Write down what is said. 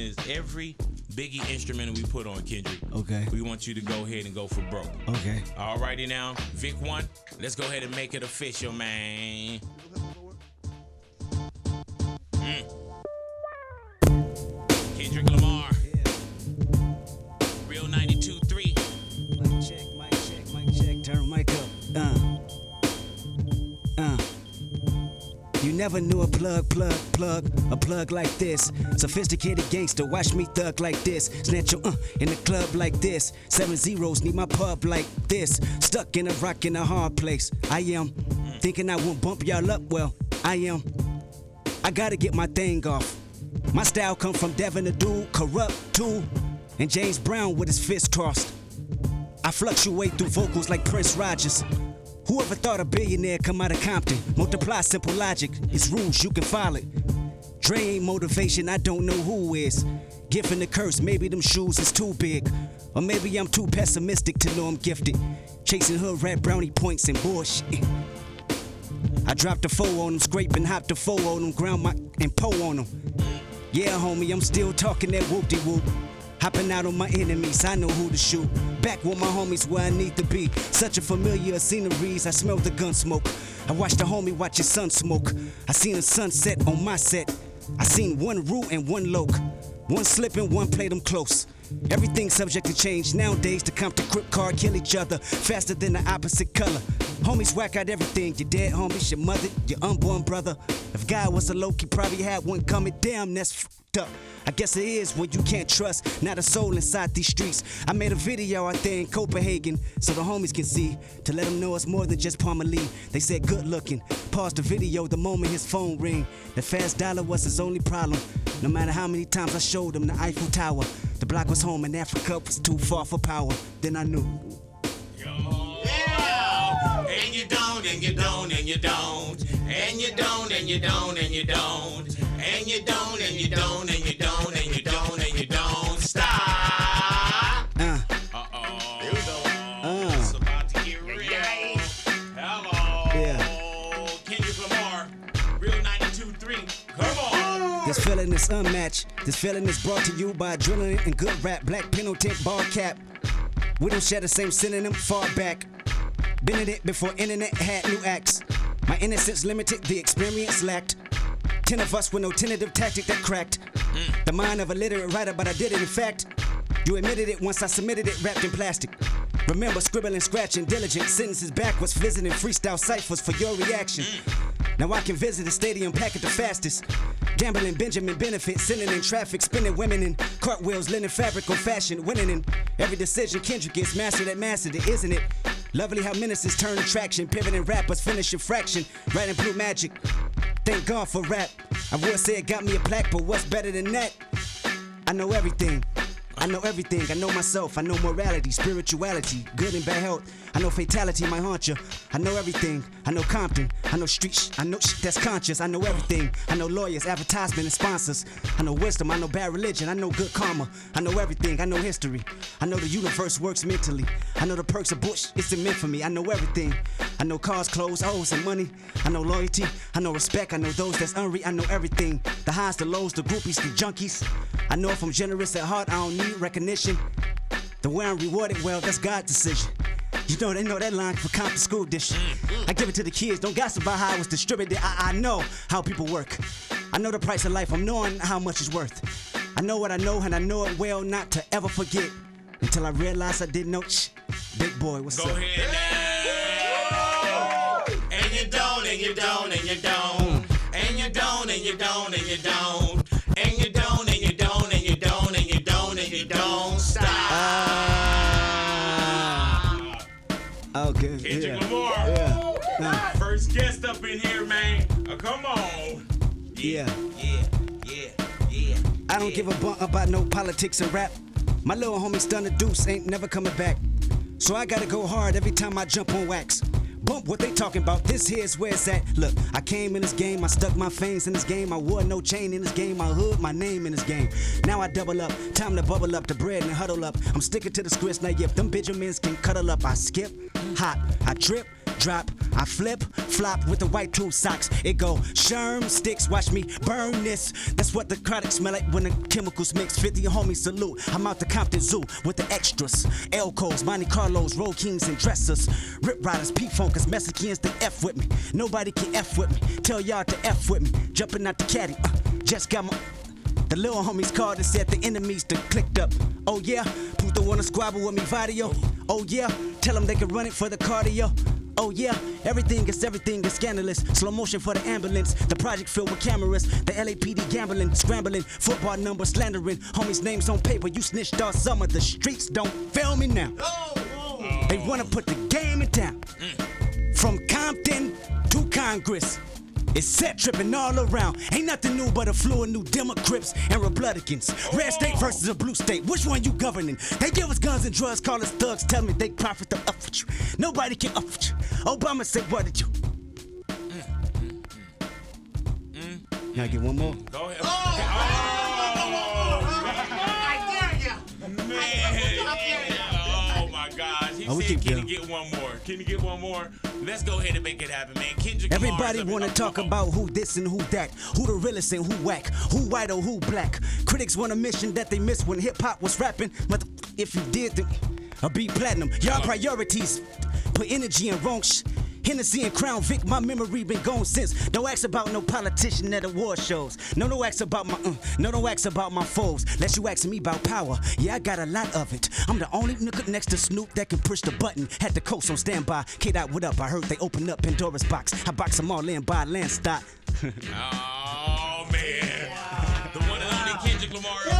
is every Biggie instrument we put on, Kendrick. Okay. We want you to go ahead and go for broke. Okay. Alrighty now, Vic 1, let's go ahead and make it official, man. Kendrick Lamar. Real 92.3. Mic check, turn mic up. You never knew a plug like this. Sophisticated gangster, watch me thug like this. Snatch your in the club like this. 7 zeros, need my pub like this. Stuck in a rock in a hard place. I am thinking I won't bump y'all up. Well, I am. I gotta get my thing off. My style come from Devin the Dude, Corrupt too, and James Brown with his fists crossed. I fluctuate through vocals like Prince Rogers. Whoever thought a billionaire come out of Compton? Multiply simple logic, it's rules, you can follow it. Dre ain't motivation, I don't know who is. Gift and the curse, maybe them shoes is too big. Or maybe I'm too pessimistic to know I'm gifted. Chasing hood rat brownie points and bullshit. I dropped a 4 on them, scrape and hopped a 4 on them, ground my and pour on them. Yeah, homie, I'm still talking that whoop-de-whoop. Hopping out on my enemies, I know who to shoot. Back with my homies where I need to be. Such a familiar sceneries, I smell the gun smoke. I watched the homie watch his son smoke. I seen a sunset on my set. I seen one root and one loke. One slipping, one played them close. Everything's subject to change nowadays. To come to crip car, kill each other faster than the opposite color. Homies whack out everything. Your dead homies, your mother, your unborn brother. If God was a loke, he probably had one coming. Damn, that's fucked up. I guess it is when you can't trust, not a soul inside these streets. I made a video out there in Copenhagen so the homies can see, to let them know it's more than just Palmer Lee. They said good looking, paused the video the moment his phone ring. The fast dollar was his only problem. No matter how many times I showed him the Eiffel Tower, the block was home and Africa was too far for power. Then I knew. Yeah! And you don't, and you don't, and you don't. And you don't, and you don't, and you don't. And you don't, and you don't, and you don't, and you don't, and you don't stop. Uh-oh. Here we go. It's about to get real. Hello. Yeah. Kendrick Lamar, Real 92.3. Come on. This feeling is unmatched. This feeling is brought to you by adrenaline and good rap. Black Penalty ball cap. We don't share the same synonym far back. Been in it before internet had new acts. My innocence limited, the experience lacked. 10 of us with no tentative tactic that cracked. The mind of a literate writer, but I did it in fact. You admitted it once I submitted it wrapped in plastic. Remember scribbling, scratching, diligent sentences backwards, visiting freestyle ciphers for your reaction. Now I can visit the stadium, pack it the fastest. Gambling Benjamin Benefit, sending in traffic, spinning women in cartwheels, linen fabric on fashion, winning in every decision. Kendrick gets mastered at mastered it, isn't it? Lovely how menaces turn attraction, pivoting rappers, finishing fraction, writing blue magic. Thank God for rap. I would say it got me a plaque, but what's better than that? I know everything. I know everything. I know myself. I know morality, spirituality, good and bad health. I know fatality might haunt you. I know everything. I know Compton. I know street. I know shit that's conscious. I know everything. I know lawyers, advertisement, and sponsors. I know wisdom. I know bad religion. I know good karma. I know everything. I know history. I know the universe works mentally. I know the perks of Bush. It's meant for me. I know everything. I know cars, clothes, hoes, and money. I know loyalty. I know respect. I know those that's unreal. I know everything. The highs, the lows, the groupies, the junkies. I know if I'm generous at heart, I don't need recognition. The way I'm rewarded, well, that's God's decision. You know, they know that line for Compton School District. I give it to the kids, don't gossip about how it was distributed. I know how people work. I know the price of life, I'm knowing how much it's worth. I know what I know, and I know it well not to ever forget. Until I realized I didn't know. Big boy, what's up? Go ahead now. And you don't, and you don't, and you don't. And you don't, and you don't, and you don't. And you don't, and you don't, and you don't, and you don't, and you don't stop. Okay. Kendrick Lamar. Yeah. First guest up in here, man. Come on. Yeah. Yeah. I don't give a bump about no politics and rap. My little homie Stunner Deuce ain't never coming back. So I gotta go hard every time I jump on wax. Bump what they talking about, this here's where it's at. Look, I came in this game, I stuck my fangs in this game, I wore no chain in this game, I hood my name in this game. Now I double up, time to bubble up the bread and huddle up. I'm sticking to the scripts, now if them Benjamins can cuddle up, I skip, hop, I drip, drop. I flip, flop with the white tool socks. It go sherm sticks, watch me burn this. That's what the product smell like when the chemicals mix. 50 homies salute. I'm out the Compton Zoo with the extras. Elcos, Monte Carlos, Roll Kings and dressers. Rip Riders, P-Funkers, Mexicans, they F with me. Nobody can F with me. Tell y'all to F with me. Jumping out the caddy, just got my... The little homies called and said the enemies done clicked up. Oh yeah, Puto wanna squabble with me, Vadio. Oh yeah, tell them they can run it for the cardio. Oh yeah, everything is scandalous. Slow motion for the ambulance. The project filled with cameras. The LAPD gambling, scrambling. Football numbers slandering. Homies' names on paper. You snitched all summer. The streets don't fail me now. They wanna put the game in town. From Compton to Congress. It's set tripping all around. Ain't nothing new but a flu of new Democrats and Republicans. Red state versus a blue state. Which one you governing? They give us guns and drugs, call us thugs, tell me they profit the up with you. Nobody can up with you. Obama said, what did you? Can I get one more? Go ahead. Oh my gosh. He said, can you get one more? Can you get one more? Let's go ahead and make it happen, man. Kendrick Lamar. Everybody wanna talk about who this and who that, who the realest and who whack, who white or who black. Critics want a mission that they missed when hip-hop was rapping. But if you did, then I'll be platinum. Y'all priorities put energy in wrong Hennessy and Crown Vic, my memory been gone since. Don't ask about no politician at award shows. No ask about my don't ask about my foes. Unless you asking me about power. Yeah, I got a lot of it. I'm the only nigga next to Snoop that can push the button. Had the coast on standby. K-Dot, what up? I heard they opened up Pandora's box. I box them all in by Landstock. Oh man, the one and only Kendrick Lamar.